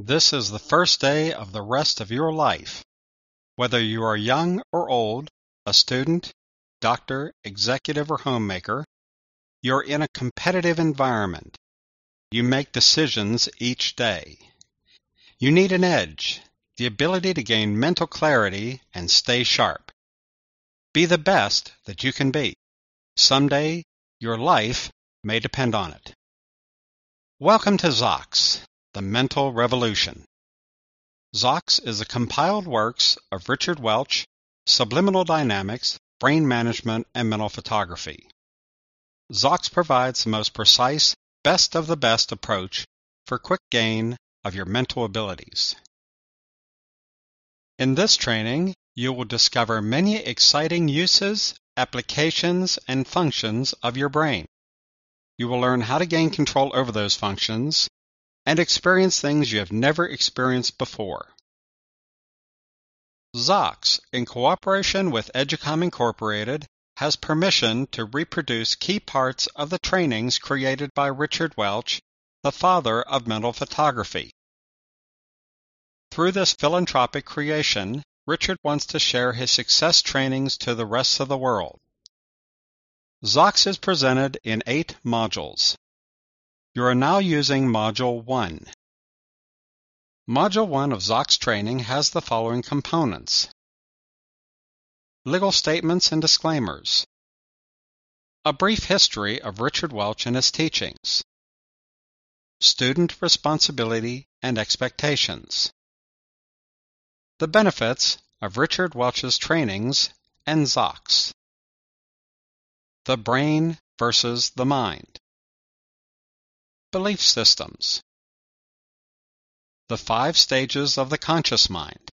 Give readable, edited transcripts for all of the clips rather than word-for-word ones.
This is the first day of the rest of your life. Whether you are young or old, a student, doctor, executive, or homemaker, you're in a competitive environment. You make decisions each day. You need an edge, the ability to gain mental clarity and stay sharp. Be the best that you can be. Someday, your life may depend on it. Welcome to Zox, the Mental Revolution. Zox is the compiled works of Richard Welch, Subliminal Dynamics, Brain Management, and Mental Photography. Zox provides the most precise, best of the best approach for quick gain of your mental abilities. In this training, you will discover many exciting uses, applications, and functions of your brain. You will learn how to gain control over those functions and experience things you have never experienced before. Zox, in cooperation with Educom Incorporated, has permission to reproduce key parts of the trainings created by Richard Welch, the father of mental photography. Through this philanthropic creation, Richard wants to share his success trainings to the rest of the world. Zox is presented in 8 modules. You are now using Module 1. Module 1 of Zox training has the following components: legal statements and disclaimers, a brief history of Richard Welch and his teachings, student responsibility and expectations, the benefits of Richard Welch's trainings and Zox, the brain versus the mind, belief systems, the 5 stages of the conscious mind,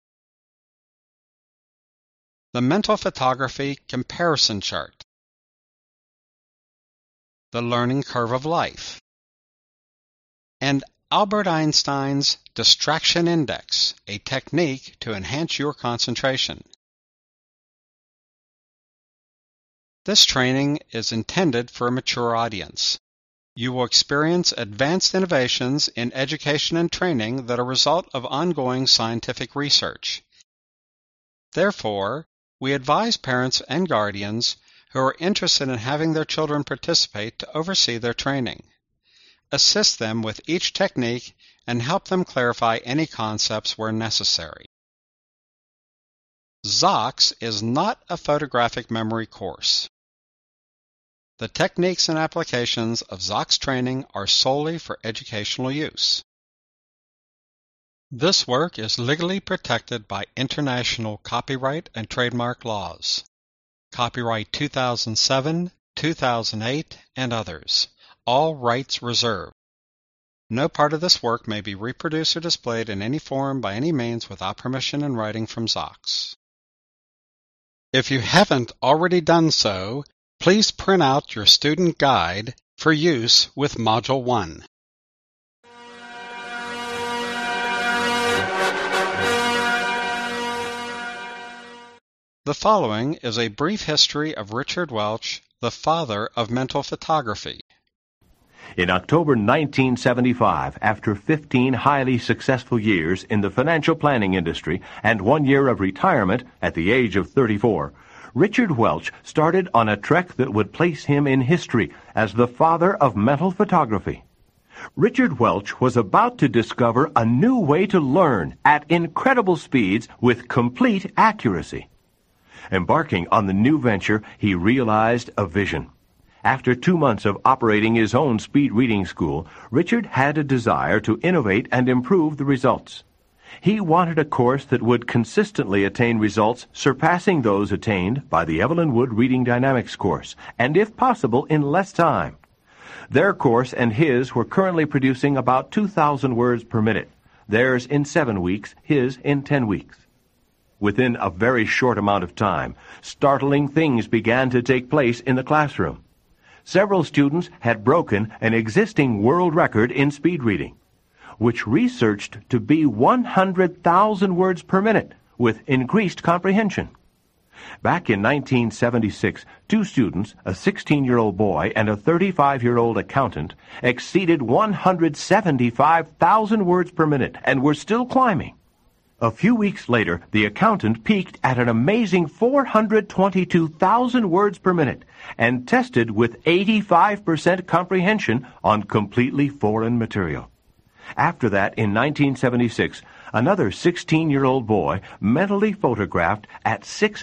the mental photography comparison chart, the learning curve of life, and Albert Einstein's distraction index, a technique to enhance your concentration. This training is intended for a mature audience. You will experience advanced innovations in education and training that are a result of ongoing scientific research. Therefore, we advise parents and guardians who are interested in having their children participate to oversee their training. Assist them with each technique and help them clarify any concepts where necessary. Zox is not a photographic memory course. The techniques and applications of Zox training are solely for educational use. This work is legally protected by international copyright and trademark laws. Copyright 2007, 2008, and others. All rights reserved. No part of this work may be reproduced or displayed in any form by any means without permission in writing from Zox. If you haven't already done so, please print out your student guide for use with Module 1. The following is a brief history of Richard Welch, the father of mental photography. In October 1975, after 15 highly successful years in the financial planning industry and 1 year of retirement at the age of 34, Richard Welch started on a trek that would place him in history as the father of mental photography. Richard Welch was about to discover a new way to learn at incredible speeds with complete accuracy. Embarking on the new venture, he realized a vision. After 2 months of operating his own speed reading school, Richard had a desire to innovate and improve the results. He wanted a course that would consistently attain results surpassing those attained by the Evelyn Wood Reading Dynamics course, and if possible, in less time. Their course and his were currently producing about 2,000 words per minute, theirs in 7 weeks, his in 10 weeks. Within a very short amount of time, startling things began to take place in the classroom. Several students had broken an existing world record in speed reading, which researched to be 100,000 words per minute with increased comprehension. Back in 1976, two students, a 16-year-old boy and a 35-year-old accountant, exceeded 175,000 words per minute and were still climbing. A few weeks later, the accountant peaked at an amazing 422,000 words per minute and tested with 85% comprehension on completely foreign material. After that, in 1976, another 16-year-old boy mentally photographed at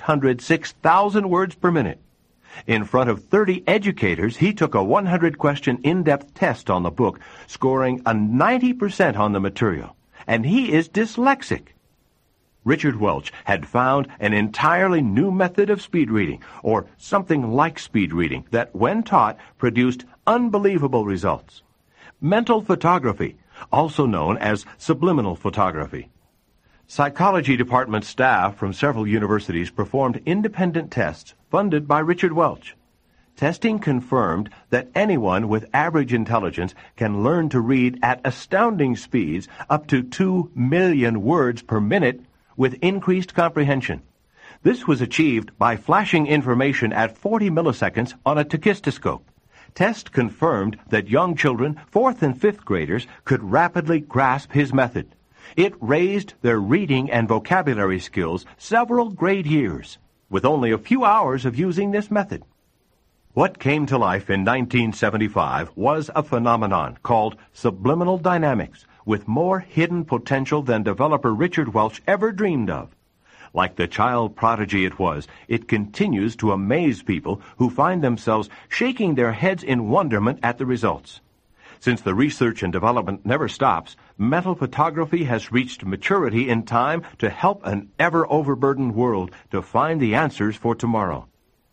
606,000 words per minute. In front of 30 educators, he took a 100-question in-depth test on the book, scoring a 90% on the material. And he is dyslexic. Richard Welch had found an entirely new method of speed reading, or something like speed reading, that, when taught, produced unbelievable results. Mental photography, also known as subliminal photography. Psychology department staff from several universities performed independent tests funded by Richard Welch. Testing confirmed that anyone with average intelligence can learn to read at astounding speeds, up to 2 million words per minute, with increased comprehension. This was achieved by flashing information at 40 milliseconds on a tachistoscope. Test confirmed that young children, 4th and 5th graders, could rapidly grasp his method. It raised their reading and vocabulary skills several grade years, with only a few hours of using this method. What came to life in 1975 was a phenomenon called subliminal dynamics, with more hidden potential than developer Richard Welch ever dreamed of. Like the child prodigy it was, it continues to amaze people who find themselves shaking their heads in wonderment at the results. Since the research and development never stops, mental photography has reached maturity in time to help an ever-overburdened world to find the answers for tomorrow.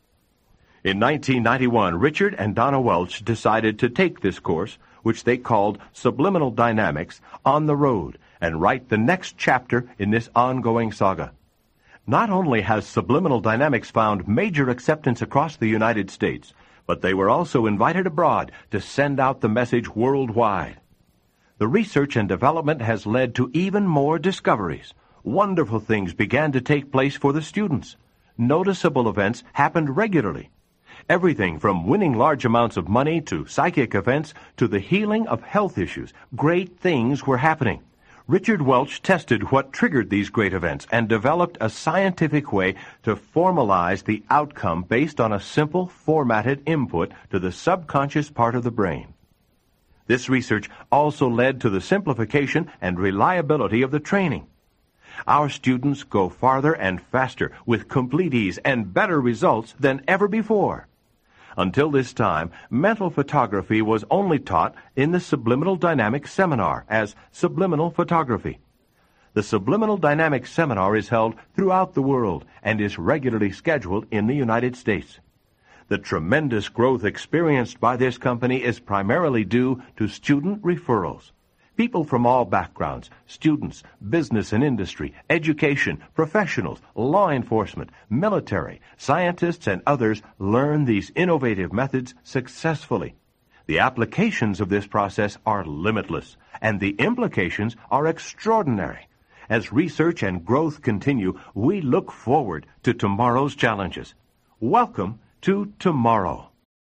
In 1991, Richard and Donna Welch decided to take this course, which they called Subliminal Dynamics, on the road and write the next chapter in this ongoing saga. Not only has subliminal dynamics found major acceptance across the United States, but they were also invited abroad to send out the message worldwide. The research and development has led to even more discoveries. Wonderful things began to take place for the students. Noticeable events happened regularly. Everything from winning large amounts of money to psychic events to the healing of health issues. Great things were happening. Richard Welch tested what triggered these great events and developed a scientific way to formalize the outcome based on a simple, formatted input to the subconscious part of the brain. This research also led to the simplification and reliability of the training. Our students go farther and faster with complete ease and better results than ever before. Until this time, mental photography was only taught in the Subliminal Dynamics Seminar as subliminal photography. The Subliminal Dynamics Seminar is held throughout the world and is regularly scheduled in the United States. The tremendous growth experienced by this company is primarily due to student referrals. People from all backgrounds, students, business and industry, education, professionals, law enforcement, military, scientists, and others learn these innovative methods successfully. The applications of this process are limitless, and the implications are extraordinary. As research and growth continue, we look forward to tomorrow's challenges. Welcome to tomorrow.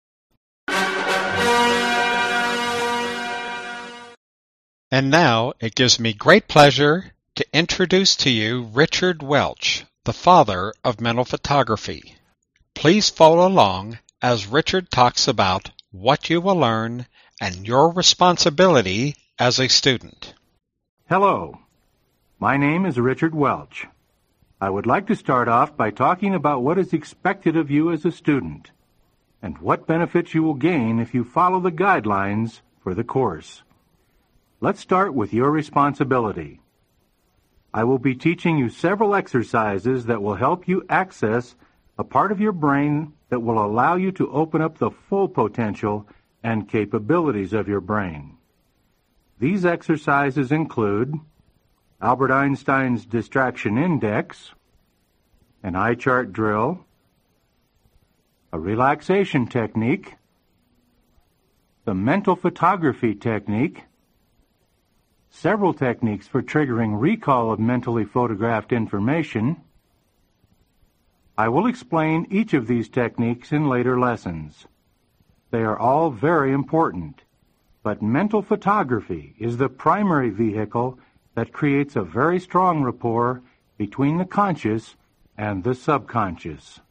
And now it gives me great pleasure to introduce to you Richard Welch, the father of mental photography. Please follow along as Richard talks about what you will learn and your responsibility as a student. Hello, my name is Richard Welch. I would like to start off by talking about what is expected of you as a student and what benefits you will gain if you follow the guidelines for the course. Let's start with your responsibility. I will be teaching you several exercises that will help you access a part of your brain that will allow you to open up the full potential and capabilities of your brain. These exercises include Albert Einstein's Distraction Index, an eye chart drill, a relaxation technique, the mental photography technique, several techniques for triggering recall of mentally photographed information, I will explain each of these techniques in later lessons. They are all very important, but mental photography is the primary vehicle that creates a very strong rapport between the conscious and the subconscious.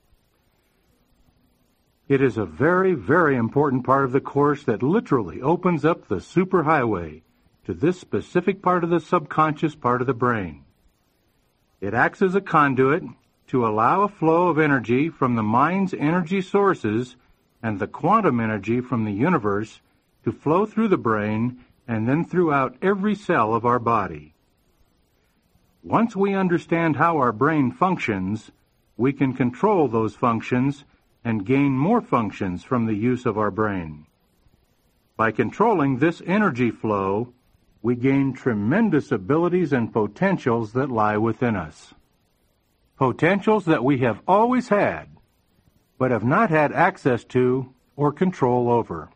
It is a very, very important part of the course that literally opens up the superhighway to this specific part of the subconscious part of the brain. It acts as a conduit to allow a flow of energy from the mind's energy sources and the quantum energy from the universe to flow through the brain and then throughout every cell of our body. Once we understand how our brain functions, we can control those functions and gain more functions from the use of our brain. By controlling this energy flow, we gain tremendous abilities and potentials that lie within us. Potentials that we have always had, but have not had access to or control over.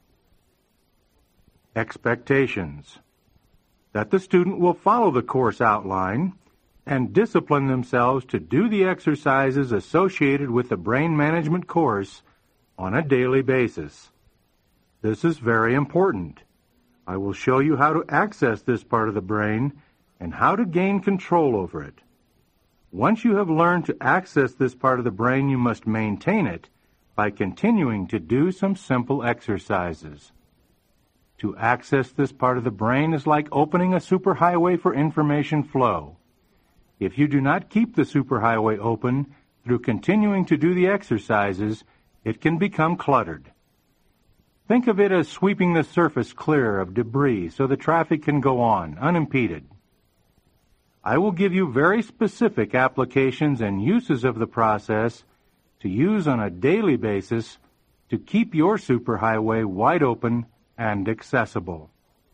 Expectations. That the student will follow the course outline and discipline themselves to do the exercises associated with the brain management course on a daily basis. This is very important. I will show you how to access this part of the brain and how to gain control over it. Once you have learned to access this part of the brain, you must maintain it by continuing to do some simple exercises. To access this part of the brain is like opening a superhighway for information flow. If you do not keep the superhighway open through continuing to do the exercises, it can become cluttered. Think of it as sweeping the surface clear of debris so the traffic can go on unimpeded. I will give you very specific applications and uses of the process to use on a daily basis to keep your superhighway wide open and accessible.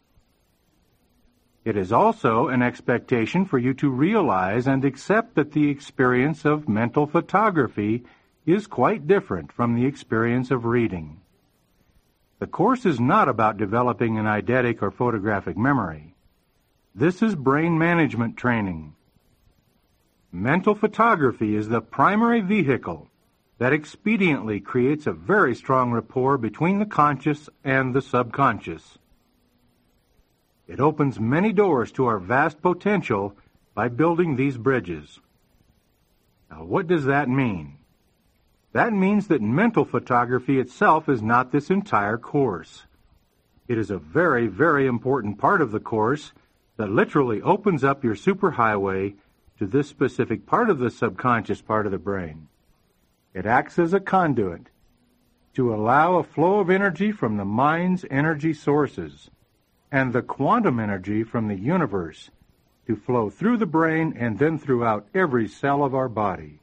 It is also an expectation for you to realize and accept that the experience of mental photography is quite different from the experience of reading. The course is not about developing an eidetic or photographic memory. This is brain management training. Mental photography is the primary vehicle that expediently creates a very strong rapport between the conscious and the subconscious. It opens many doors to our vast potential by building these bridges. Now, what does that mean? That means that mental photography itself is not this entire course. It is a very, very important part of the course that literally opens up your superhighway to this specific part of the subconscious part of the brain. It acts as a conduit to allow a flow of energy from the mind's energy sources and the quantum energy from the universe to flow through the brain and then throughout every cell of our body.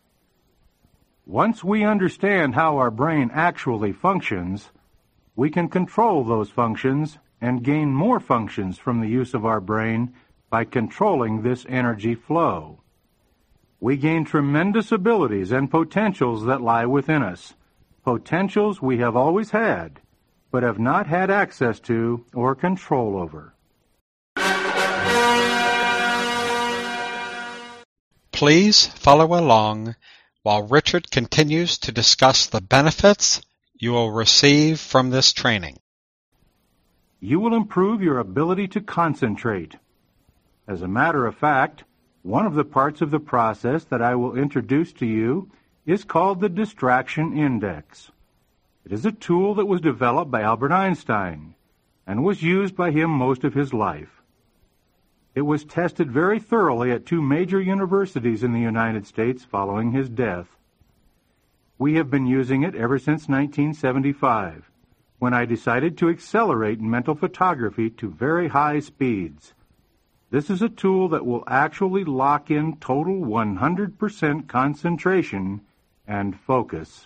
Once we understand how our brain actually functions, we can control those functions and gain more functions from the use of our brain by controlling this energy flow. We gain tremendous abilities and potentials that lie within us, potentials we have always had, but have not had access to or control over. Please follow along while Richard continues to discuss the benefits you will receive from this training. You will improve your ability to concentrate. As a matter of fact, one of the parts of the process that I will introduce to you is called the Distraction Index. It is a tool that was developed by Albert Einstein and was used by him most of his life. It was tested very thoroughly at 2 major universities in the United States following his death. We have been using it ever since 1975, when I decided to accelerate mental photography to very high speeds. This is a tool that will actually lock in total 100% concentration and focus.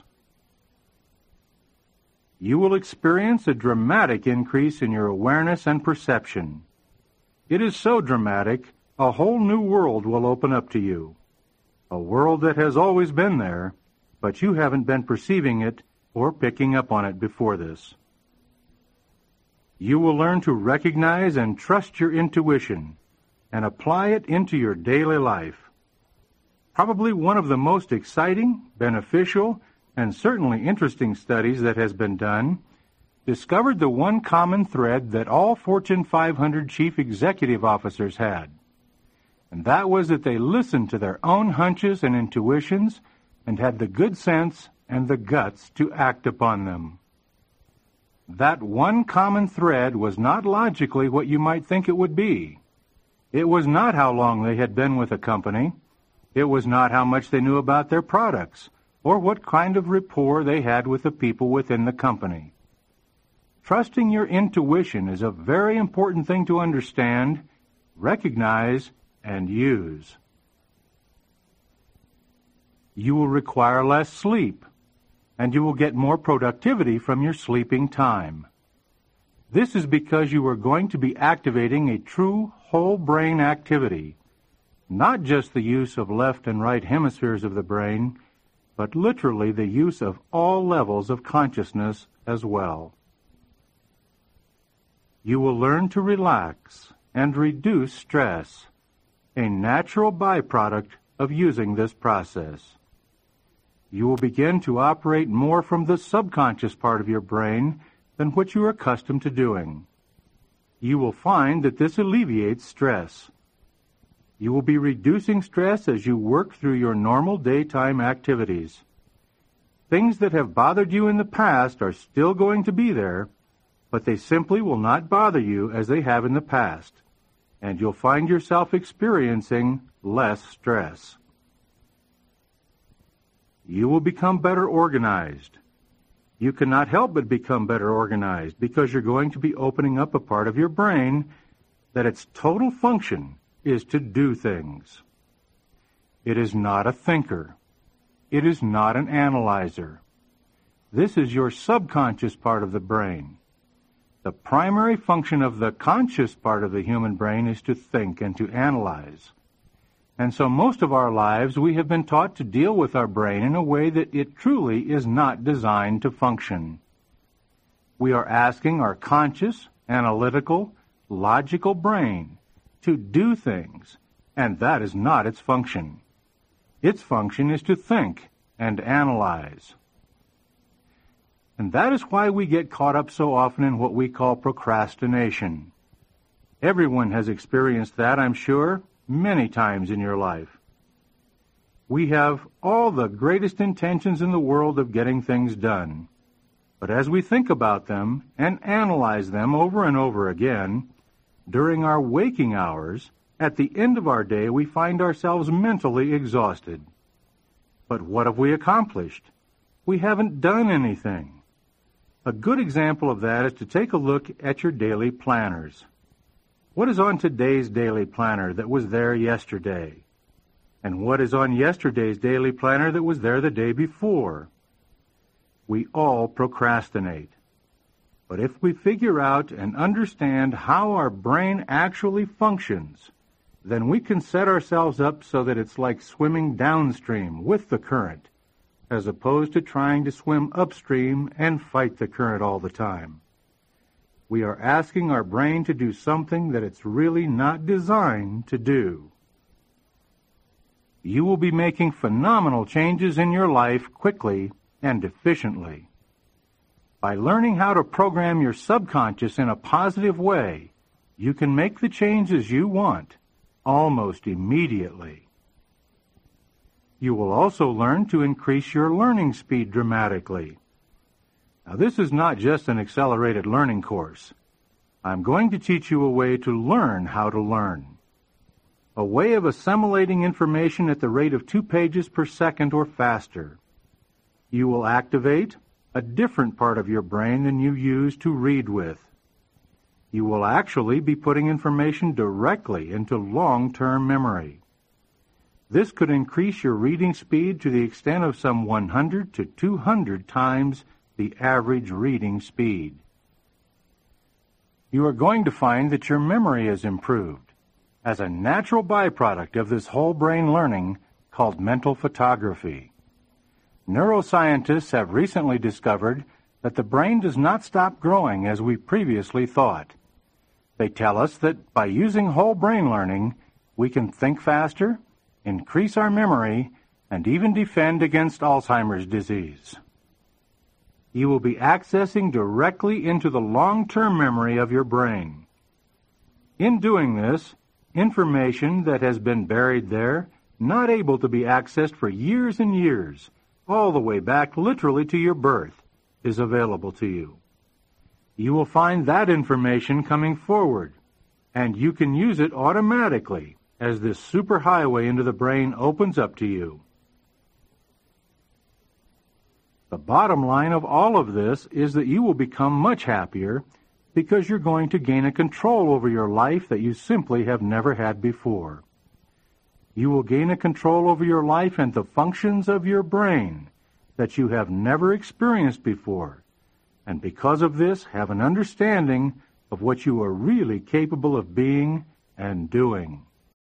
You will experience a dramatic increase in your awareness and perception. It is so dramatic, a whole new world will open up to you. A world that has always been there, but you haven't been perceiving it or picking up on it before this. You will learn to recognize and trust your intuition and apply it into your daily life. Probably one of the most exciting, beneficial, and certainly interesting studies that has been done discovered the one common thread that all Fortune 500 chief executive officers had. And that was that they listened to their own hunches and intuitions and had the good sense and the guts to act upon them. That one common thread was not logically what you might think it would be. It was not how long they had been with a company. It was not how much they knew about their products or what kind of rapport they had with the people within the company. Trusting your intuition is a very important thing to understand, recognize, and use. You will require less sleep, and you will get more productivity from your sleeping time. This is because you are going to be activating a true whole brain activity, not just the use of left and right hemispheres of the brain, but literally the use of all levels of consciousness as well. You will learn to relax and reduce stress, a natural byproduct of using this process. You will begin to operate more from the subconscious part of your brain than what you are accustomed to doing. You will find that this alleviates stress. You will be reducing stress as you work through your normal daytime activities. Things that have bothered you in the past are still going to be there, but they simply will not bother you as they have in the past, and you'll find yourself experiencing less stress. You will become better organized. You cannot help but become better organized because you're going to be opening up a part of your brain that its total function is to do things. It is not a thinker. It is not an analyzer. This is your subconscious part of the brain. The primary function of the conscious part of the human brain is to think and to analyze. And so most of our lives we have been taught to deal with our brain in a way that it truly is not designed to function. We are asking our conscious, analytical, logical brain to do things, and that is not its function. Its function is to think and analyze. And that is why we get caught up so often in what we call procrastination. Everyone has experienced that, I'm sure, many times in your life. We have all the greatest intentions in the world of getting things done. But as we think about them and analyze them over and over again, during our waking hours, at the end of our day, we find ourselves mentally exhausted. But what have we accomplished? We haven't done anything. A good example of that is to take a look at your daily planners. What is on today's daily planner that was there yesterday? And what is on yesterday's daily planner that was there the day before? We all procrastinate. But if we figure out and understand how our brain actually functions, then we can set ourselves up so that it's like swimming downstream with the current, as opposed to trying to swim upstream and fight the current all the time. We are asking our brain to do something that it's really not designed to do. You will be making phenomenal changes in your life quickly and efficiently. By learning how to program your subconscious in a positive way, you can make the changes you want almost immediately. You will also learn to increase your learning speed dramatically. Now, this is not just an accelerated learning course. I'm going to teach you a way to learn how to learn. A way of assimilating information at the rate of 2 pages per second or faster. You will activate a different part of your brain than you use to read with. You will actually be putting information directly into long-term memory. This could increase your reading speed to the extent of some 100 to 200 times the average reading speed. You are going to find that your memory is improved as a natural byproduct of this whole brain learning called mental photography. Neuroscientists have recently discovered that the brain does not stop growing as we previously thought. They tell us that by using whole brain learning, we can think faster, increase our memory, and even defend against Alzheimer's disease. You will be accessing directly into the long-term memory of your brain. In doing this, information that has been buried there, not able to be accessed for years and years, all the way back literally to your birth, is available to you. You will find that information coming forward, and you can use it automatically as this superhighway into the brain opens up to you. The bottom line of all of this is that you will become much happier because you're going to gain a control over your life that you simply have never had before. You will gain a control over your life and the functions of your brain that you have never experienced before, and because of this have an understanding of what you are really capable of being and doing.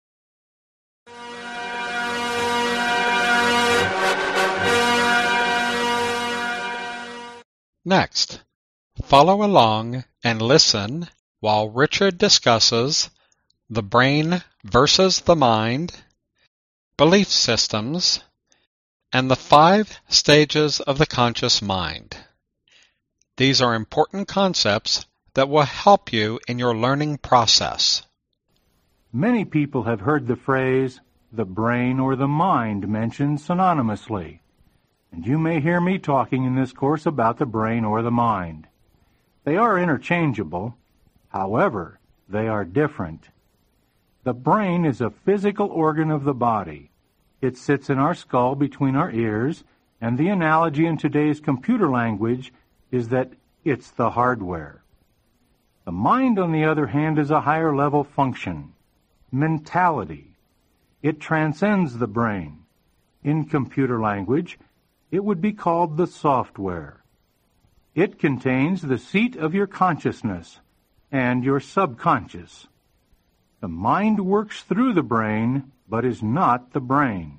Next, follow along and listen while Richard discusses the brain versus the mind, belief systems, and the 5 stages of the conscious mind. These are important concepts that will help you in your learning process. Many people have heard the phrase, the brain or the mind, mentioned synonymously. And you may hear me talking in this course about the brain or the mind. They are interchangeable. However, they are different. The brain is a physical organ of the body. It sits in our skull between our ears, and the analogy in today's computer language is that it's the hardware. The mind, on the other hand, is a higher level function, mentality. It transcends the brain. In computer language, it would be called the software. It contains the seat of your consciousness and your subconscious. The mind works through the brain, but is not the brain.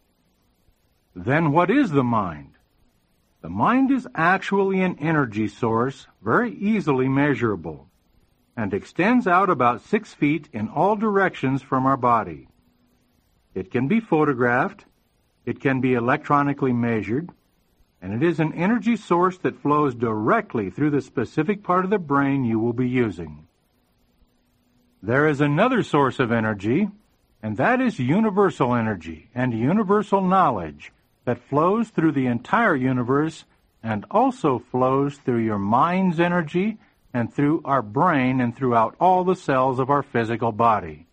Then what is the mind? The mind is actually an energy source, very easily measurable, and extends out about 6 feet in all directions from our body. It can be photographed, it can be electronically measured, and it is an energy source that flows directly through the specific part of the brain you will be using. There is another source of energy, and that is universal energy and universal knowledge that flows through the entire universe and also flows through your mind's energy and through our brain and throughout all the cells of our physical body.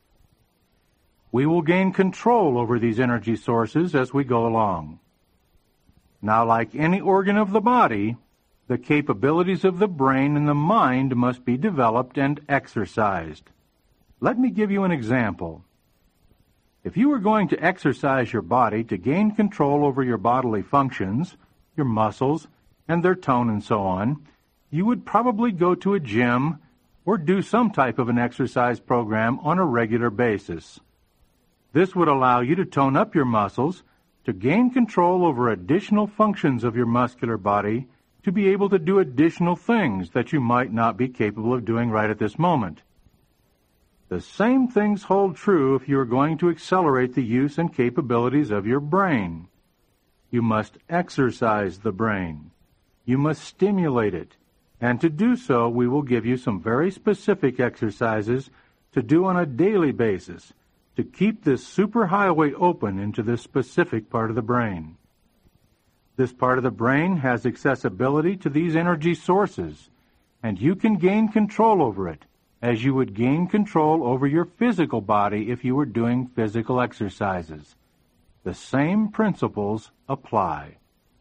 We will gain control over these energy sources as we go along. Now, like any organ of the body, the capabilities of the brain and the mind must be developed and exercised. Let me give you an example. If you were going to exercise your body to gain control over your bodily functions, your muscles, and their tone and so on, you would probably go to a gym or do some type of an exercise program on a regular basis. This would allow you to tone up your muscles, to gain control over additional functions of your muscular body, to be able to do additional things that you might not be capable of doing right at this moment. The same things hold true if you are going to accelerate the use and capabilities of your brain. You must exercise the brain. You must stimulate it. And to do so, we will give you some very specific exercises to do on a daily basis to keep this superhighway open into this specific part of the brain. This part of the brain has accessibility to these energy sources, and you can gain control over it as you would gain control over your physical body if you were doing physical exercises. The same principles apply.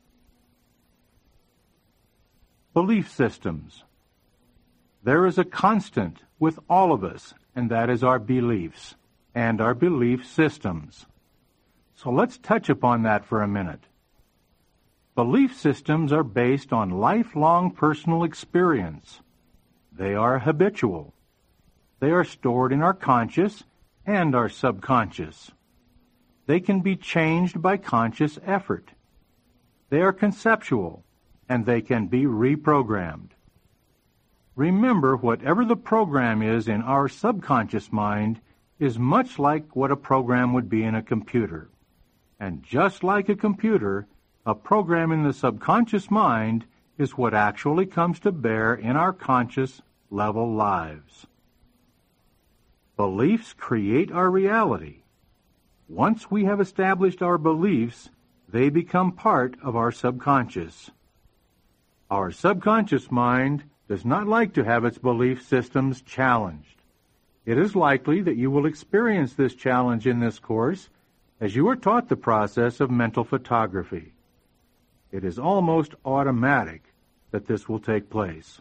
Belief systems. There is a constant with all of us, and that is our beliefs and our belief systems. So let's touch upon that for a minute. Belief systems are based on lifelong personal experience. They are habitual. They are stored in our conscious and our subconscious. They can be changed by conscious effort. They are conceptual, and they can be reprogrammed. Remember, whatever the program is in our subconscious mind, is much like what a program would be in a computer. And just like a computer, a program in the subconscious mind is what actually comes to bear in our conscious level lives. Beliefs create our reality. Once we have established our beliefs, they become part of our subconscious. Our subconscious mind does not like to have its belief systems challenged. It is likely that you will experience this challenge in this course as you are taught the process of mental photography. It is almost automatic that this will take place.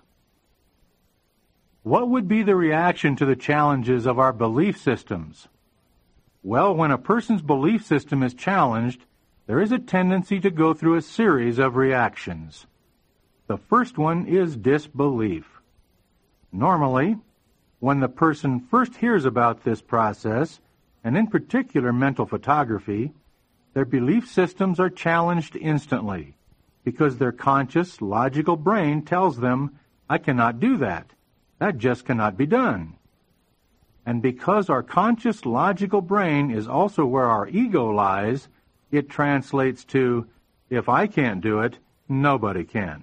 What would be the reaction to the challenges of our belief systems? Well, when a person's belief system is challenged, there is a tendency to go through a series of reactions. The first one is disbelief. Normally, when the person first hears about this process, and in particular mental photography, their belief systems are challenged instantly because their conscious, logical brain tells them, I cannot do that. That just cannot be done. And because our conscious, logical brain is also where our ego lies, it translates to, if I can't do it, nobody can.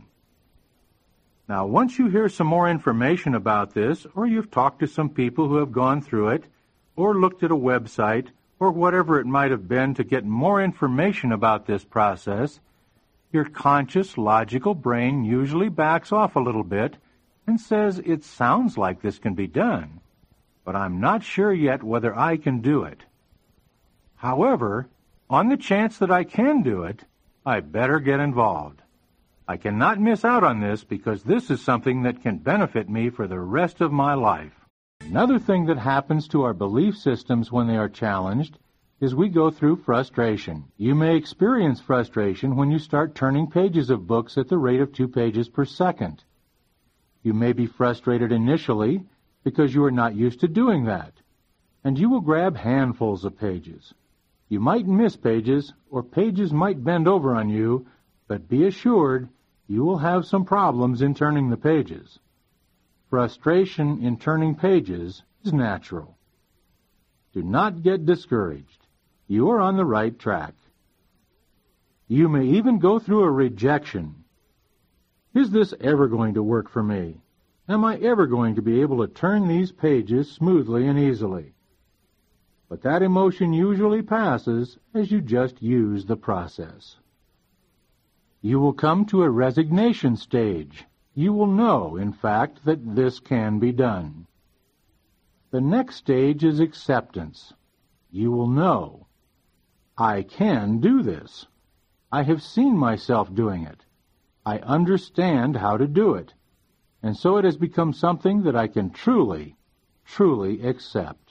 Now, once you hear some more information about this, or you've talked to some people who have gone through it, or looked at a website, or whatever it might have been to get more information about this process, your conscious, logical brain usually backs off a little bit and says, it sounds like this can be done, but I'm not sure yet whether I can do it. However, on the chance that I can do it, I better get involved. I cannot miss out on this because this is something that can benefit me for the rest of my life. Another thing that happens to our belief systems when they are challenged is we go through frustration. You may experience frustration when you start turning pages of books at the rate of 2 pages per second. You may be frustrated initially because you are not used to doing that, and you will grab handfuls of pages. You might miss pages, or pages might bend over on you, but be assured you will have some problems in turning the pages. Frustration in turning pages is natural. Do not get discouraged. You are on the right track. You may even go through a rejection. Is this ever going to work for me? Am I ever going to be able to turn these pages smoothly and easily? But that emotion usually passes as you just use the process. You will come to a resignation stage. You will know, in fact, that this can be done. The next stage is acceptance. You will know, I can do this. I have seen myself doing it. I understand how to do it. And so it has become something that I can truly, truly accept.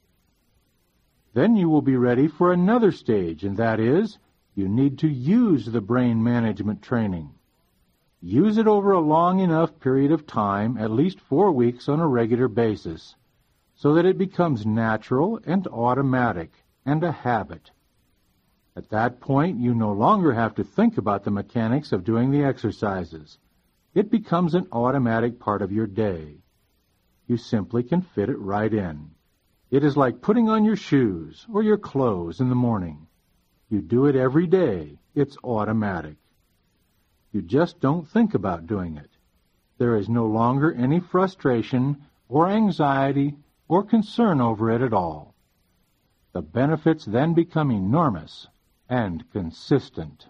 Then you will be ready for another stage, and that is, you need to use the brain management training. Use it over a long enough period of time, at least 4 weeks on a regular basis, so that it becomes natural and automatic and a habit. At that point, you no longer have to think about the mechanics of doing the exercises. It becomes an automatic part of your day. You simply can fit it right in. It is like putting on your shoes or your clothes in the morning. You do it every day. It's automatic. You just don't think about doing it. There is no longer any frustration or anxiety or concern over it at all. The benefits then become enormous and consistent.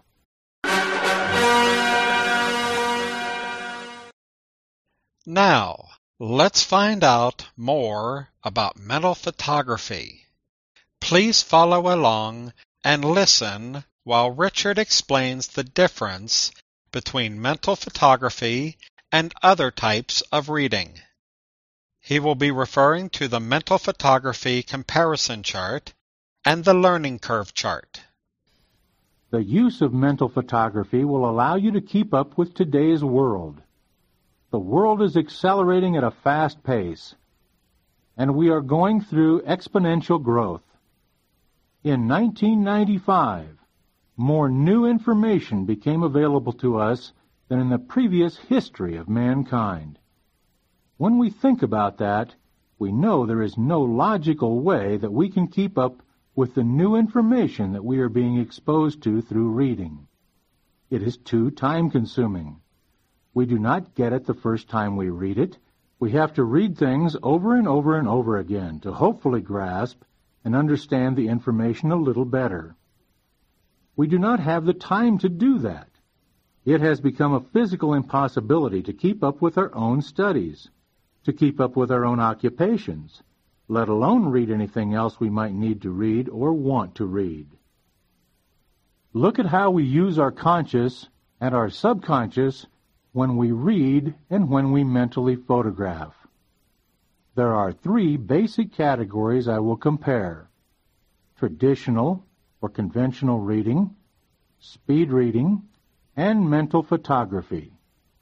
Now, let's find out more about mental photography. Please follow along and listen while Richard explains the difference between mental photography and other types of reading. He will be referring to the mental photography comparison chart and the learning curve chart. The use of mental photography will allow you to keep up with today's world. The world is accelerating at a fast pace, and we are going through exponential growth. In 1995, more new information became available to us than in the previous history of mankind. When we think about that, we know there is no logical way that we can keep up with the new information that we are being exposed to through reading. It is too time-consuming. We do not get it the first time we read it. We have to read things over and over and over again to hopefully grasp and understand the information a little better. We do not have the time to do that. It has become a physical impossibility to keep up with our own studies, to keep up with our own occupations, let alone read anything else we might need to read or want to read. Look at how we use our conscious and our subconscious when we read and when we mentally photograph. There are 3 basic categories I will compare: traditional or conventional reading, speed reading, and mental photography.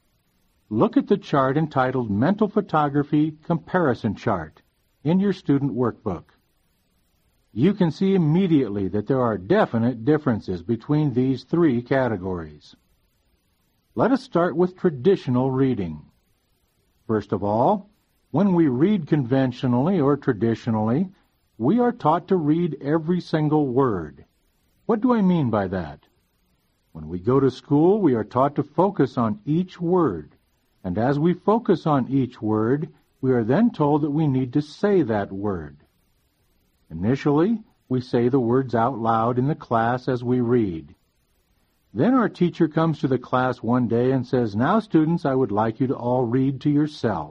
Look at the chart entitled Mental Photography Comparison Chart in your student workbook. You can see immediately that there are definite differences between these 3 categories. Let us start with traditional reading. First of all, when we read conventionally or traditionally, we are taught to read every single word. What do I mean by that? When we go to school, we are taught to focus on each word, and as we focus on each word, we are then told that we need to say that word. Initially, we say the words out loud in the class as we read. Then our teacher comes to the class one day and says, "Now, students, I would like you to all read to yourself."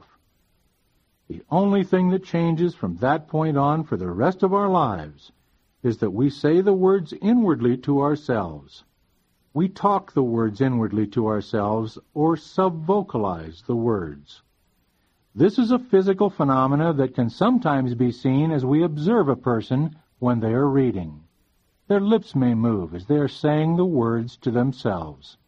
The only thing that changes from that point on for the rest of our lives is that we say the words inwardly to ourselves. We talk the words inwardly to ourselves or sub-vocalize the words. This is a physical phenomena that can sometimes be seen as we observe a person when they are reading. Their lips may move as they are saying the words to themselves.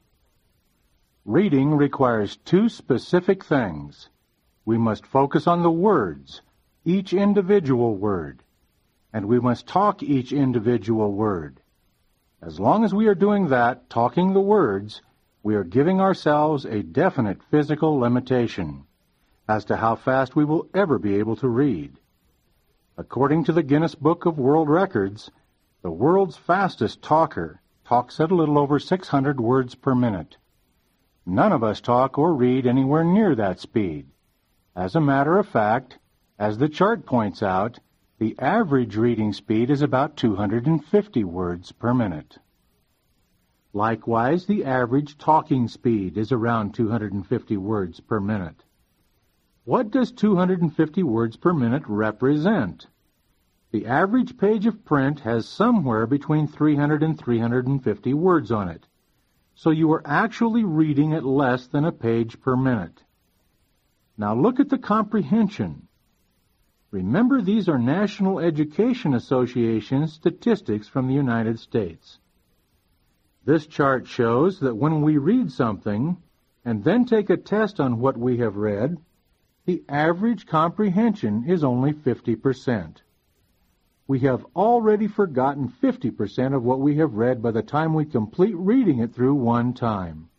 Reading requires 2 specific things. We must focus on the words, each individual word, and we must talk each individual word. As long as we are doing that, talking the words, we are giving ourselves a definite physical limitation as to how fast we will ever be able to read. According to the Guinness Book of World Records, the world's fastest talker talks at a little over 600 words per minute. None of us talk or read anywhere near that speed. As a matter of fact, as the chart points out, the average reading speed is about 250 words per minute. Likewise, the average talking speed is around 250 words per minute. What does 250 words per minute represent? The average page of print has somewhere between 300 and 350 words on it, so you are actually reading at less than a page per minute. Now look at the comprehension. Remember, these are National Education Association statistics from the United States. This chart shows that when we read something and then take a test on what we have read, the average comprehension is only 50%. We have already forgotten 50% of what we have read by the time we complete reading it through one time.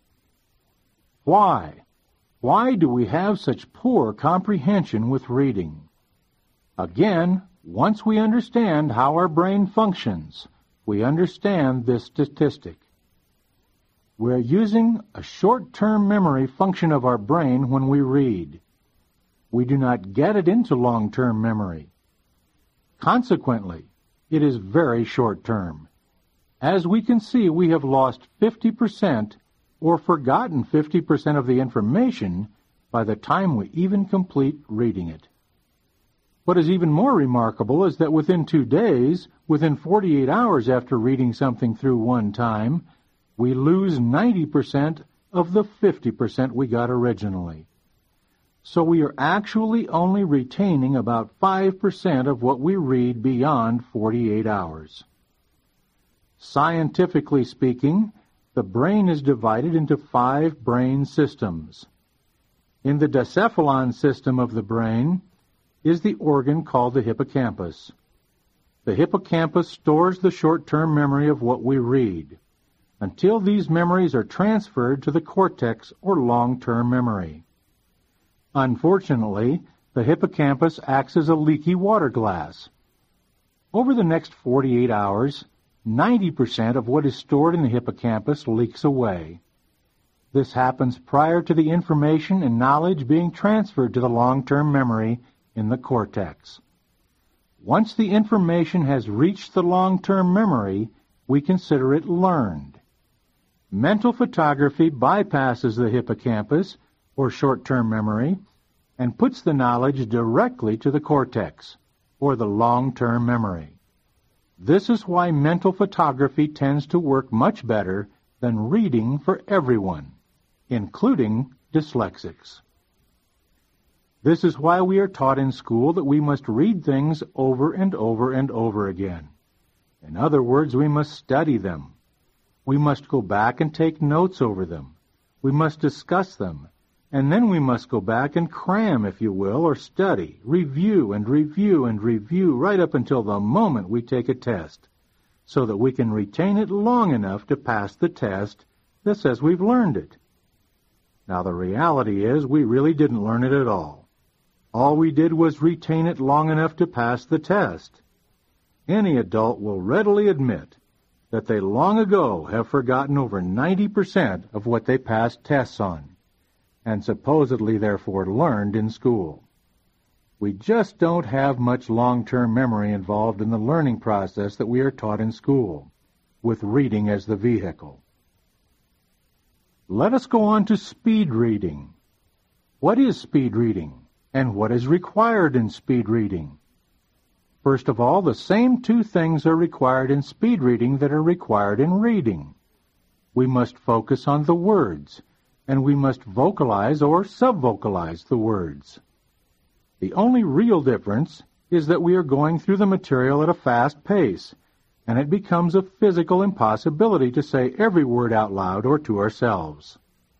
Why? Why do we have such poor comprehension with reading? Again, once we understand how our brain functions, we understand this statistic. We're using a short-term memory function of our brain when we read. We do not get it into long-term memory. Consequently, it is very short-term. As we can see, we have lost 50% or forgotten 50% of the information by the time we even complete reading it. What is even more remarkable is that within 2 days, within 48 hours after reading something through one time, we lose 90% of the 50% we got originally. So we are actually only retaining about 5% of what we read beyond 48 hours. Scientifically speaking, the brain is divided into 5 brain systems. In the dicephalon system of the brain is the organ called the hippocampus. The hippocampus stores the short-term memory of what we read, until these memories are transferred to the cortex or long-term memory. Unfortunately, the hippocampus acts as a leaky water glass. Over the next 48 hours, 90% of what is stored in the hippocampus leaks away. This happens prior to the information and knowledge being transferred to the long-term memory in the cortex. Once the information has reached the long-term memory, we consider it learned. Mental photography bypasses the hippocampus, or short-term memory, and puts the knowledge directly to the cortex, or the long-term memory. This is why mental photography tends to work much better than reading for everyone, including dyslexics. This is why we are taught in school that we must read things over and over and over again. In other words, we must study them. We must go back and take notes over them. We must discuss them. And then we must go back and cram, if you will, or study, review and review and review right up until the moment we take a test, so that we can retain it long enough to pass the test that says we've learned it. Now, the reality is we really didn't learn it at all. All we did was retain it long enough to pass the test. Any adult will readily admit that they long ago have forgotten over 90% of what they passed tests on, and supposedly therefore learned in school. We just don't have much long-term memory involved in the learning process that we are taught in school, with reading as the vehicle. Let us go on to speed reading. What is speed reading, and what is required in speed reading? First of all, the same two things are required in speed reading that are required in reading. We must focus on the words, and we must vocalize or subvocalize the words. The only real difference is that we are going through the material at a fast pace, and it becomes a physical impossibility to say every word out loud or to ourselves.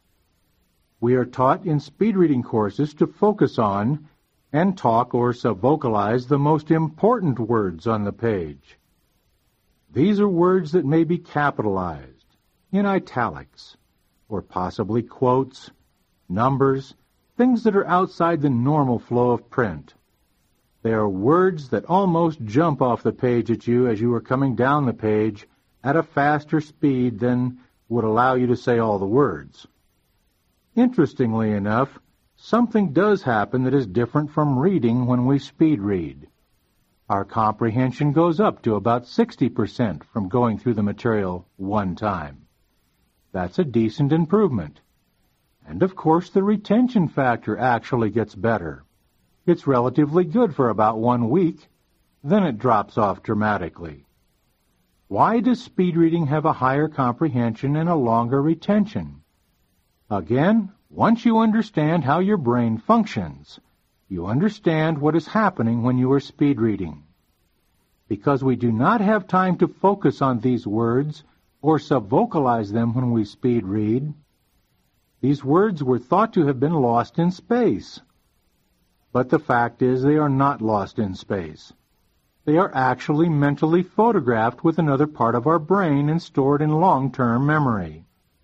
We are taught in speed reading courses to focus on and talk or subvocalize the most important words on the page. These are words that may be capitalized, in italics, or possibly quotes, numbers, things that are outside the normal flow of print. They are words that almost jump off the page at you as you are coming down the page at a faster speed than would allow you to say all the words. Interestingly enough, something does happen that is different from reading when we speed read. Our comprehension goes up to about 60% from going through the material one time. That's a decent improvement. And of course, the retention factor actually gets better. It's relatively good for about 1 week, then it drops off dramatically. Why does speed reading have a higher comprehension and a longer retention? Again, once you understand how your brain functions, you understand what is happening when you are speed reading. Because we do not have time to focus on these words or subvocalize them when we speed read, these words were thought to have been lost in space. But the fact is they are not lost in space. They are actually mentally photographed with another part of our brain and stored in long-term memory.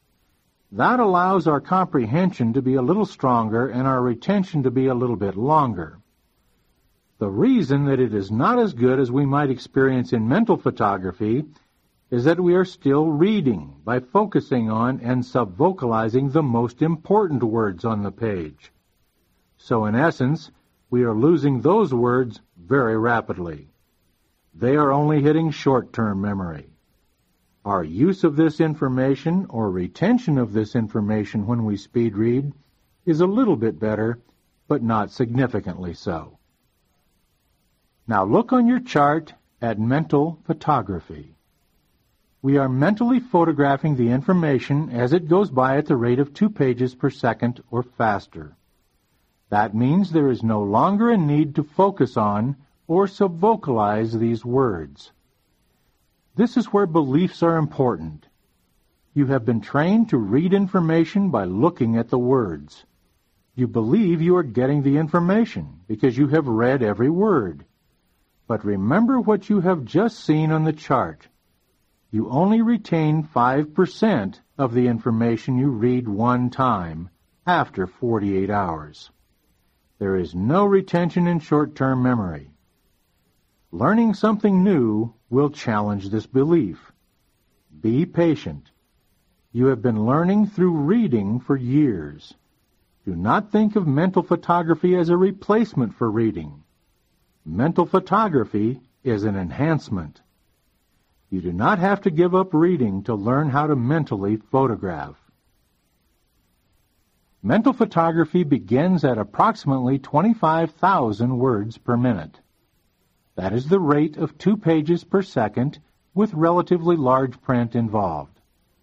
That allows our comprehension to be a little stronger and our retention to be a little bit longer. The reason that it is not as good as we might experience in mental photography is that we are still reading by focusing on and subvocalizing the most important words on the page. So in essence, we are losing those words very rapidly. They are only hitting short-term memory. Our use of this information or retention of this information when we speed read is a little bit better, but not significantly so. Now look on your chart at mental photography. We are mentally photographing the information as it goes by at the rate of 2 pages per second or faster. That means there is no longer a need to focus on or subvocalize these words. This is where beliefs are important. You have been trained to read information by looking at the words. You believe you are getting the information because you have read every word. But remember what you have just seen on the chart. You only retain 5% of the information you read one time after 48 hours. There is no retention in short-term memory. Learning something new will challenge this belief. Be patient. You have been learning through reading for years. Do not think of mental photography as a replacement for reading. Mental photography is an enhancement. You do not have to give up reading to learn how to mentally photograph. Mental photography begins at approximately 25,000 words per minute. That is the rate of 2 pages per second with relatively large print involved.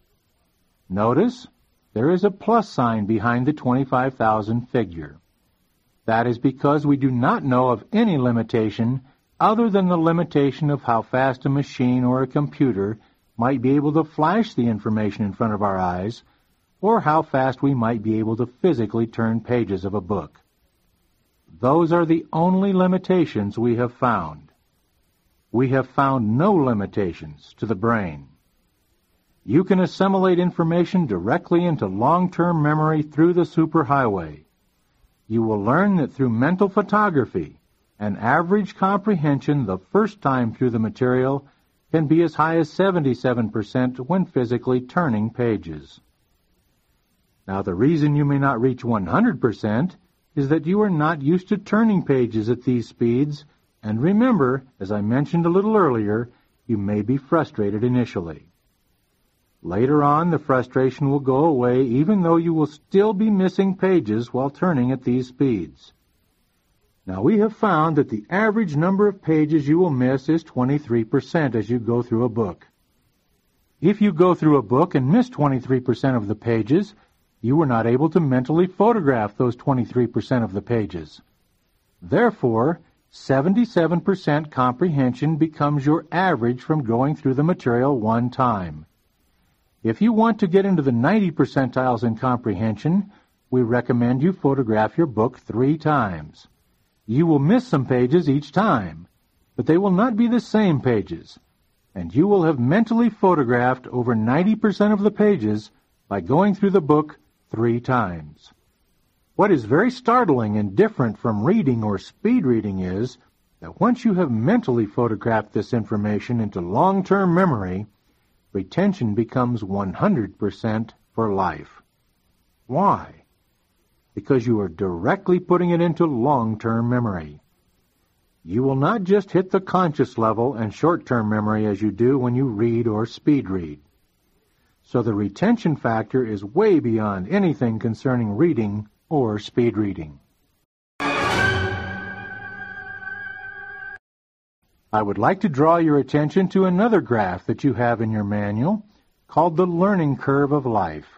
Notice there is a plus sign behind the 25,000 figure. That is because we do not know of any limitation other than the limitation of how fast a machine or a computer might be able to flash the information in front of our eyes, or how fast we might be able to physically turn pages of a book. Those are the only limitations we have found. We have found no limitations to the brain. You can assimilate information directly into long-term memory through the superhighway. You will learn that through mental photography, an average comprehension the first time through the material can be as high as 77% when physically turning pages. Now, the reason you may not reach 100% is that you are not used to turning pages at these speeds, and remember, as I mentioned a little earlier, you may be frustrated initially. Later on, the frustration will go away even though you will still be missing pages while turning at these speeds. Now, we have found that the average number of pages you will miss is 23% as you go through a book. If you go through a book and miss 23% of the pages, you were not able to mentally photograph those 23% of the pages. Therefore, 77% comprehension becomes your average from going through the material one time. If you want to get into the 90 percentiles in comprehension, we recommend you photograph your book 3 times. You will miss some pages each time, but they will not be the same pages, and you will have mentally photographed over 90% of the pages by going through the book 3 times. What is very startling and different from reading or speed reading is that once you have mentally photographed this information into long-term memory, retention becomes 100% for life. Why? Because you are directly putting it into long-term memory. You will not just hit the conscious level and short-term memory as you do when you read or speed read. So the retention factor is way beyond anything concerning reading or speed reading. I would like to draw your attention to another graph that you have in your manual called the learning curve of life.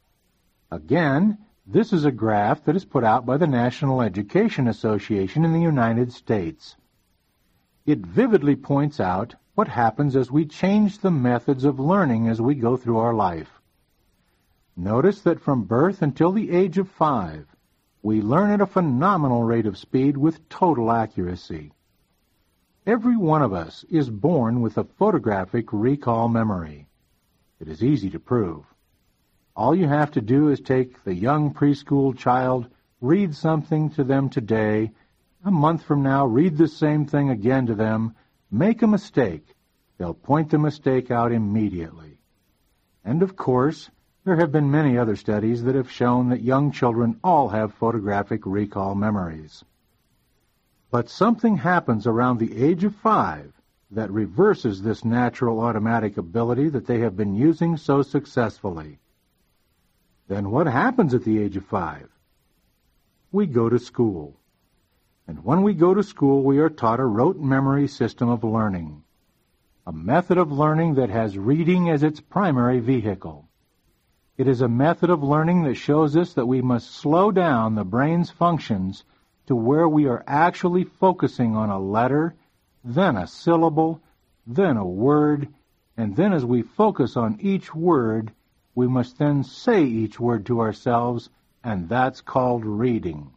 Again, this is a graph that is put out by the National Education Association in the United States. It vividly points out what happens as we change the methods of learning as we go through our life. Notice that from birth until the age of 5, we learn at a phenomenal rate of speed with total accuracy. Every one of us is born with a photographic recall memory. It is easy to prove. All you have to do is take the young preschool child, read something to them today, a month from now read the same thing again to them, make a mistake. They'll point the mistake out immediately. And of course, there have been many other studies that have shown that young children all have photographic recall memories. But something happens around the age of 5 that reverses this natural automatic ability that they have been using so successfully. Then what happens at the age of 5? We go to school. And when we go to school, we are taught a rote memory system of learning, a method of learning that has reading as its primary vehicle. It is a method of learning that shows us that we must slow down the brain's functions to where we are actually focusing on a letter, then a syllable, then a word, and then as we focus on each word, we must then say each word to ourselves, and that's called reading.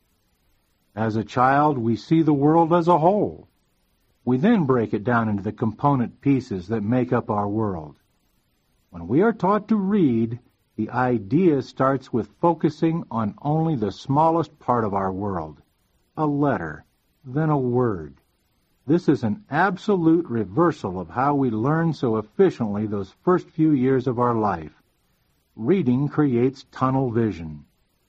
As a child, we see the world as a whole. We then break it down into the component pieces that make up our world. When we are taught to read, the idea starts with focusing on only the smallest part of our world, a letter, then a word. This is an absolute reversal of how we learn so efficiently those first few years of our life. Reading creates tunnel vision.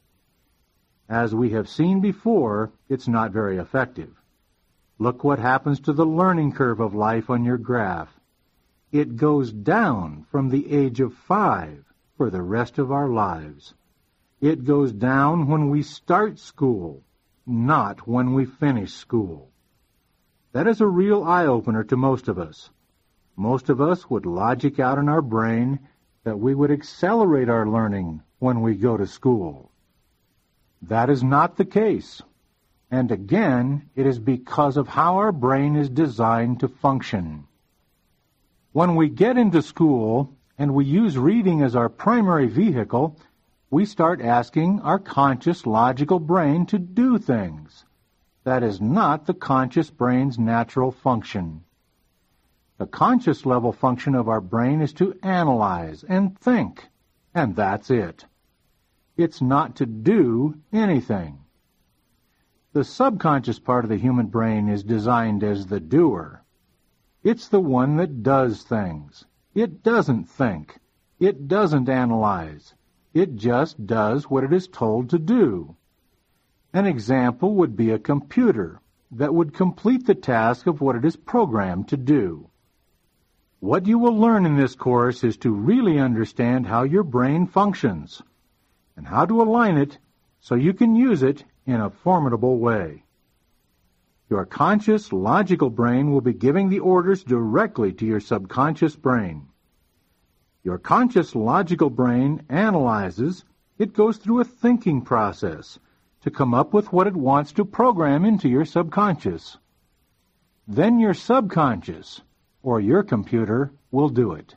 As we have seen before, it's not very effective. Look what happens to the learning curve of life on your graph. It goes down from the age of 5 for the rest of our lives. It goes down when we start school, not when we finish school. That is a real eye-opener to most of us. Most of us would logic out in our brain that we would accelerate our learning when we go to school. That is not the case. And again, it is because of how our brain is designed to function. When we get into school and we use reading as our primary vehicle, we start asking our conscious, logical brain to do things. That is not the conscious brain's natural function. The conscious level function of our brain is to analyze and think, and that's it. It's not to do anything. The subconscious part of the human brain is designed as the doer. It's the one that does things. It doesn't think. It doesn't analyze. It just does what it is told to do. An example would be a computer that would complete the task of what it is programmed to do. What you will learn in this course is to really understand how your brain functions and how to align it so you can use it in a formidable way. Your conscious, logical brain will be giving the orders directly to your subconscious brain. Your conscious, logical brain analyzes. It goes through a thinking process to come up with what it wants to program into your subconscious. Then your subconscious, or your computer, will do it.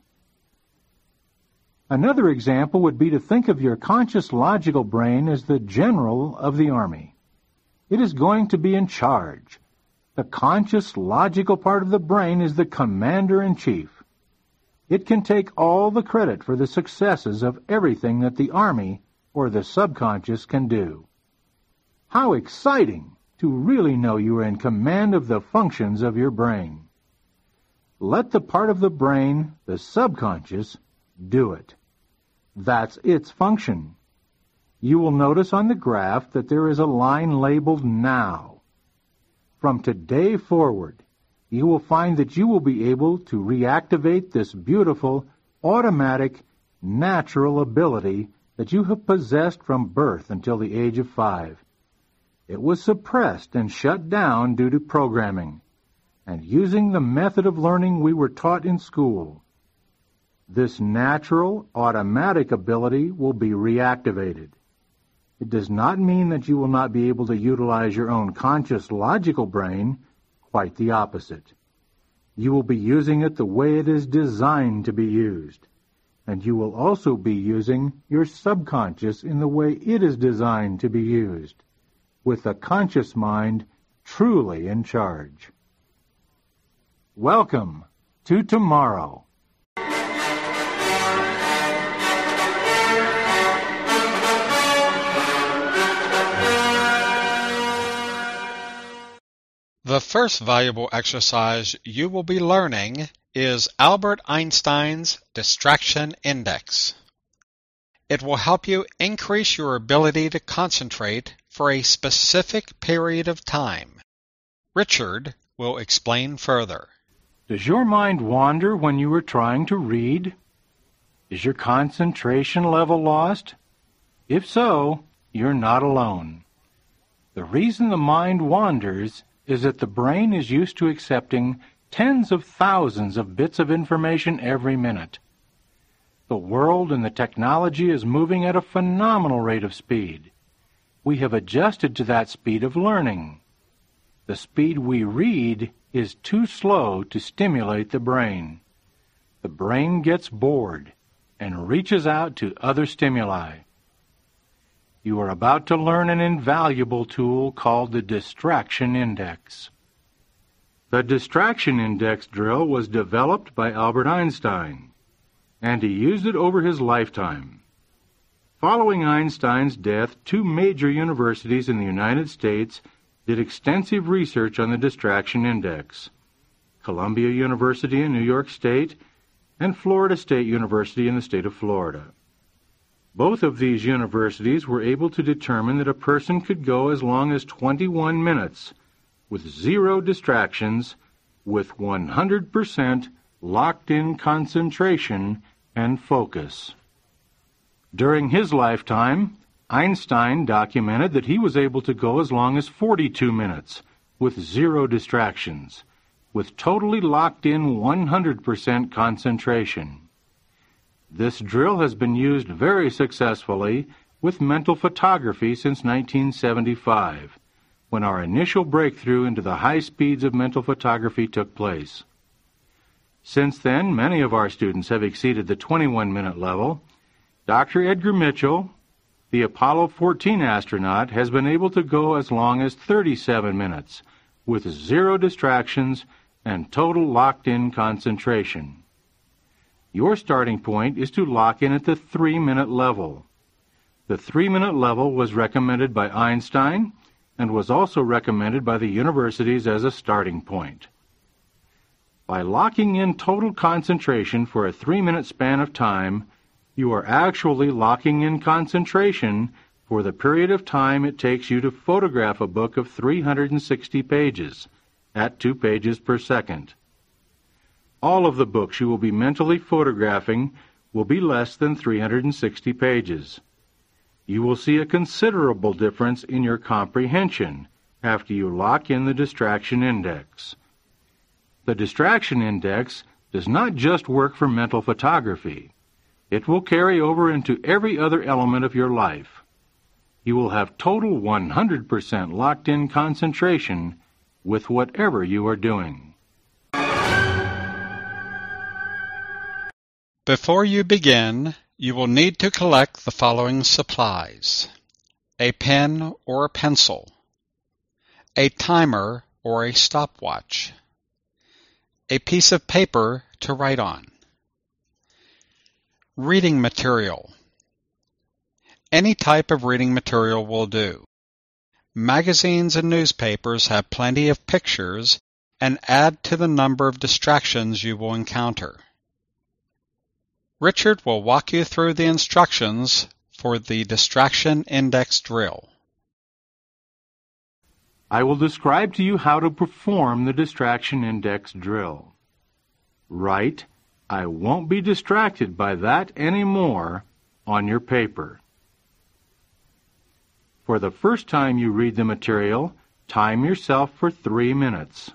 Another example would be to think of your conscious, logical brain as the general of the army. It is going to be in charge. The conscious, logical part of the brain is the commander-in-chief. It can take all the credit for the successes of everything that the army or the subconscious can do. How exciting to really know you are in command of the functions of your brain. Let the part of the brain, the subconscious, do it. That's its function. You will notice on the graph that there is a line labeled Now. From today forward, you will find that you will be able to reactivate this beautiful, automatic, natural ability that you have possessed from birth until the age of 5. It was suppressed and shut down due to programming, and using the method of learning we were taught in school. This natural, automatic ability will be reactivated. It does not mean that you will not be able to utilize your own conscious, logical brain. Quite the opposite. You will be using it the way it is designed to be used, and you will also be using your subconscious in the way it is designed to be used, with the conscious mind truly in charge. Welcome to tomorrow. The first valuable exercise you will be learning is Albert Einstein's Distraction Index. It will help you increase your ability to concentrate for a specific period of time. Richard will explain further. Does your mind wander when you are trying to read? Is your concentration level lost? If so, you're not alone. The reason the mind wanders is that the brain is used to accepting tens of thousands of bits of information every minute. The world and the technology is moving at a phenomenal rate of speed. We have adjusted to that speed of learning. The speed we read is too slow to stimulate the brain. The brain gets bored and reaches out to other stimuli. You are about to learn an invaluable tool called the Distraction Index. The Distraction Index drill was developed by Albert Einstein, and he used it over his lifetime. Following Einstein's death, 2 major universities in the United States did extensive research on the distraction index. Columbia University in New York State and Florida State University in the state of Florida. Both of these universities were able to determine that a person could go as long as 21 minutes with zero distractions, with 100% locked-in concentration and focus. During his lifetime, Einstein documented that he was able to go as long as 42 minutes with zero distractions, with totally locked-in 100% concentration. This drill has been used very successfully with mental photography since 1975, when our initial breakthrough into the high speeds of mental photography took place. Since then, many of our students have exceeded the 21-minute level. Dr. Edgar Mitchell, the Apollo 14 astronaut, has been able to go as long as 37 minutes with zero distractions and total locked-in concentration. Your starting point is to lock in at the 3-minute level. The 3-minute level was recommended by Einstein and was also recommended by the universities as a starting point. By locking in total concentration for a 3-minute span of time, you are actually locking in concentration for the period of time it takes you to photograph a book of 360 pages at 2 pages per second. All of the books you will be mentally photographing will be less than 360 pages. You will see a considerable difference in your comprehension after you lock in the distraction index. The distraction index does not just work for mental photography. It will carry over into every other element of your life. You will have total 100% locked-in concentration with whatever you are doing. Before you begin, you will need to collect the following supplies: a pen or a pencil, a timer or a stopwatch, a piece of paper to write on, reading material. Any type of reading material will do. Magazines and newspapers have plenty of pictures and add to the number of distractions you will encounter. Richard will walk you through the instructions for the distraction index drill. I will describe to you how to perform the distraction index drill. Write, "I won't be distracted by that anymore," on your paper. For the first time you read the material, time yourself for 3 minutes.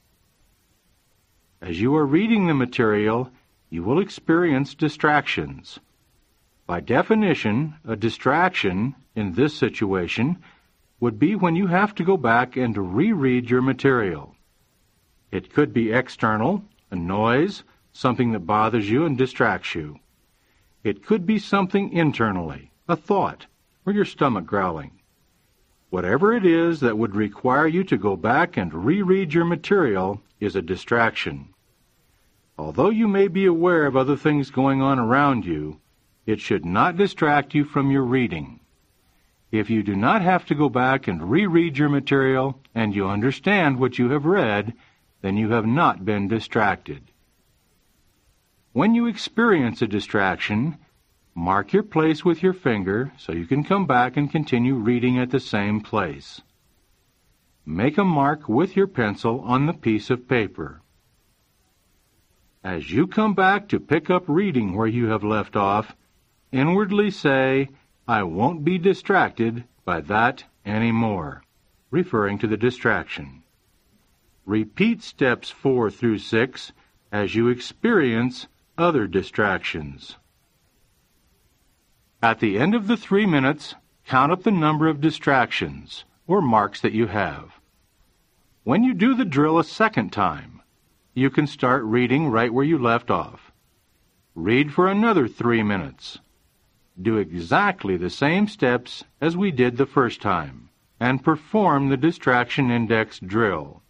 As you are reading the material, you will experience distractions. By definition, a distraction, in this situation, would be when you have to go back and reread your material. It could be external, a noise, something that bothers you and distracts you. It could be something internally, a thought, or your stomach growling. Whatever it is that would require you to go back and reread your material is a distraction. Although you may be aware of other things going on around you, it should not distract you from your reading. If you do not have to go back and reread your material and you understand what you have read, then you have not been distracted. When you experience a distraction, mark your place with your finger so you can come back and continue reading at the same place. Make a mark with your pencil on the piece of paper. As you come back to pick up reading where you have left off, inwardly say, "I won't be distracted by that anymore," referring to the distraction. Repeat steps 4 through 6 as you experience other distractions. At the end of the 3 minutes, count up the number of distractions, or marks that you have. When you do the drill a second time, you can start reading right where you left off. Read for another 3 minutes. Do exactly the same steps as we did the first time, and perform the distraction index drill.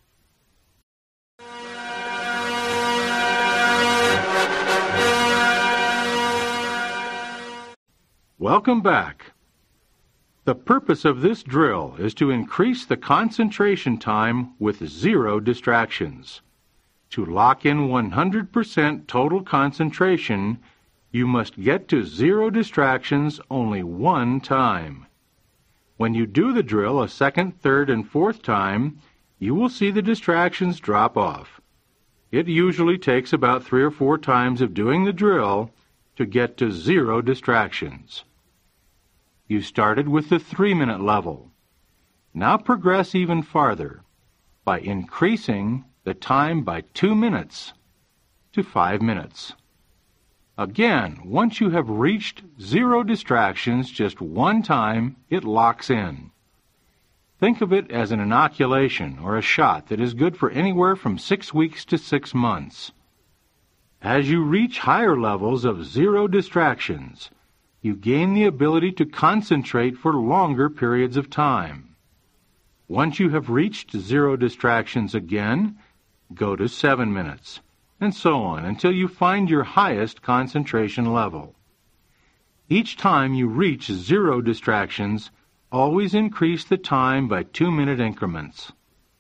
Welcome back. The purpose of this drill is to increase the concentration time with 0 distractions. To lock in 100% total concentration, you must get to 0 distractions only one time. When you do the drill a second, third, and fourth time, you will see the distractions drop off. It usually takes about 3 or 4 times of doing the drill to get to 0 distractions. You started with the 3-minute level. Now progress even farther by increasing the time by 2 minutes to 5 minutes. Again, once you have reached 0 distractions just one time, it locks in. Think of it as an inoculation or a shot that is good for anywhere from 6 weeks to 6 months. As you reach higher levels of 0 distractions, you gain the ability to concentrate for longer periods of time. Once you have reached 0 distractions again, go to 7 minutes, and so on until you find your highest concentration level. Each time you reach 0 distractions, always increase the time by 2-minute increments.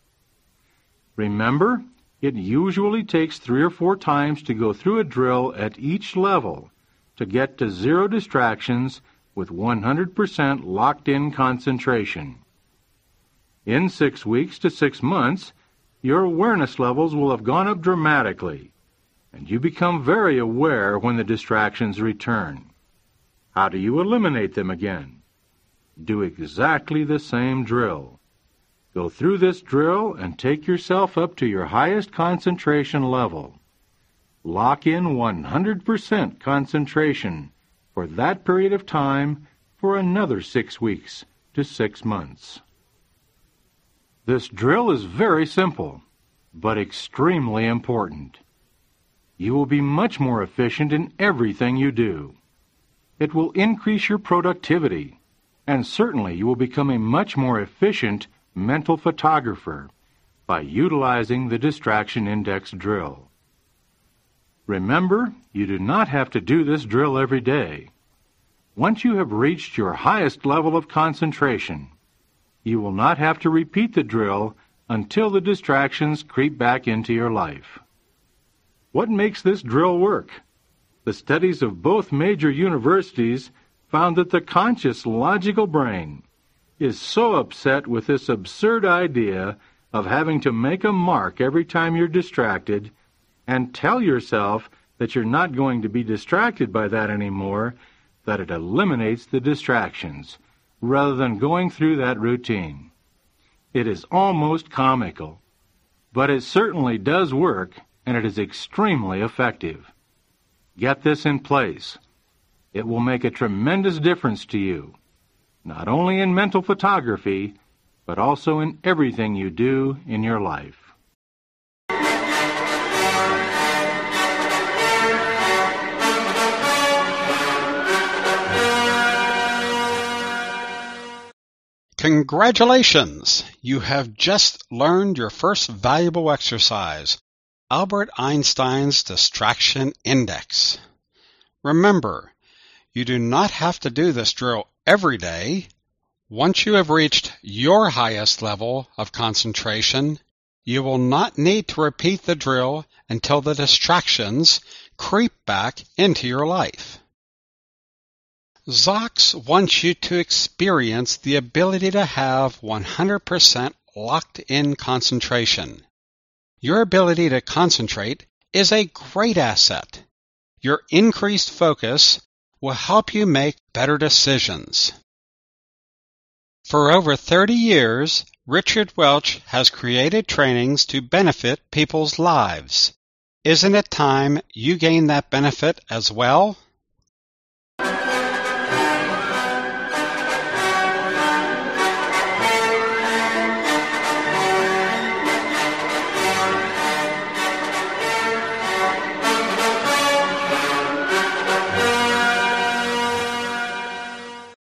Remember, it usually takes 3 or 4 times to go through a drill at each level to get to 0 distractions with 100% locked-in concentration. In 6 weeks to 6 months, your awareness levels will have gone up dramatically, and you become very aware when the distractions return. How do you eliminate them again? Do exactly the same drill. Go through this drill and take yourself up to your highest concentration level. Lock in 100% concentration for that period of time for another 6 weeks to 6 months. This drill is very simple, but extremely important. You will be much more efficient in everything you do. It will increase your productivity, and certainly you will become a much more efficient mental photographer by utilizing the distraction index drill. Remember, you do not have to do this drill every day. Once you have reached your highest level of concentration, you will not have to repeat the drill until the distractions creep back into your life. What makes this drill work? The studies of both major universities found that the conscious, logical brain is so upset with this absurd idea of having to make a mark every time you're distracted and tell yourself that you're not going to be distracted by that anymore, that it eliminates the distractions rather than going through that routine. It is almost comical, but it certainly does work, and it is extremely effective. Get this in place. It will make a tremendous difference to you, not only in mental photography, but also in everything you do in your life. Congratulations! You have just learned your first valuable exercise, Albert Einstein's Distraction Index. Remember, you do not have to do this drill every day. Once you have reached your highest level of concentration, you will not need to repeat the drill until the distractions creep back into your life. Zox wants you to experience the ability to have 100% locked-in concentration. Your ability to concentrate is a great asset. Your increased focus will help you make better decisions. For over 30 years, Richard Welch has created trainings to benefit people's lives. Isn't it time you gain that benefit as well?